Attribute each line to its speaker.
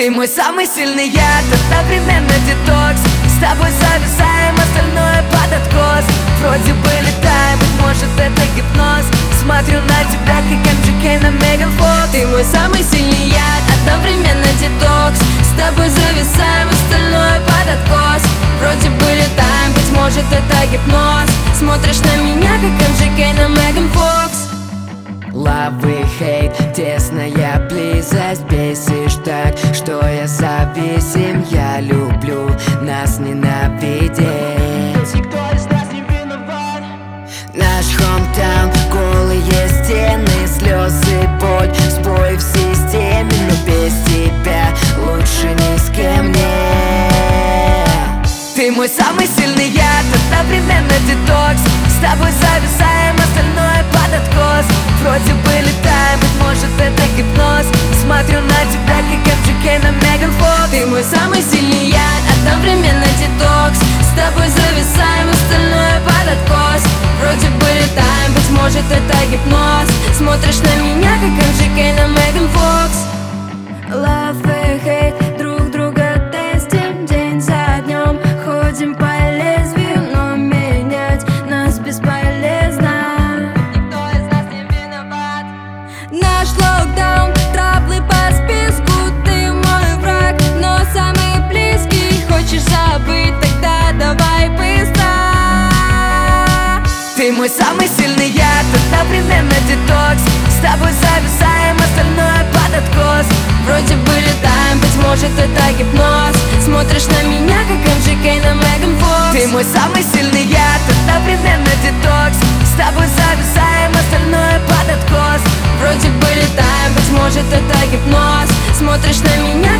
Speaker 1: Ты мой самый сильный яд, одновременно детокс. С тобой зависаем, остальное под откос. Вроде бы летаем, быть может это гипноз. Смотрю на тебя, как MGK на Меган Фокс.
Speaker 2: Ты мой самый сильный яд, одновременно детокс. С тобой зависаем, остальное под откос. Вроде бы летаем, быть может это гипноз. Смотришь на меня, как MGK на Меган Фокс.
Speaker 1: Love и hate, тесная близость. Бесишь так, что я зависим. Я люблю нас ненавидеть.
Speaker 3: Никто из нас не виноват.
Speaker 1: Наш hometown, голые стены, слезы, боль, сбой в системе. Но без тебя лучше ни с кем нет. Ты мой самый сильный яд, одновременно детокс. С тобой зависаем, остальное под откос. Вроде бы летаем, быть может это гипноз. Смотрю на тебя, как MGK на Меган Фокс.
Speaker 2: Ты мой самый сильный яд, одновременно детокс. С тобой зависаем, остальное под откос. Вроде бы летаем, быть может это гипноз. Смотришь на меня, как MGK на Меган Фокс. Love и hate, друг друга тестим день за днем. Ходим по лезвию, но менять нас бесполезно.
Speaker 3: Никто из нас не виноват.
Speaker 2: Наш локдаун, траблы по списку. Ты мой враг, но самый близкий. Хочешь забыть, тогда давай быстро.
Speaker 1: Ты мой самый сильный яд, одновременно детокс. С тобой зависаем, остальное под откос.
Speaker 2: Вроде бы летаем, быть может это гипноз. Смотришь на меня, как MGK на Меган Фокс.
Speaker 1: Ты мой самый сильный яд, одновременно детокс. С тобой зависаем, остальное под откос.
Speaker 2: Вроде бы летаем, быть может это гипноз. Смотришь на меня,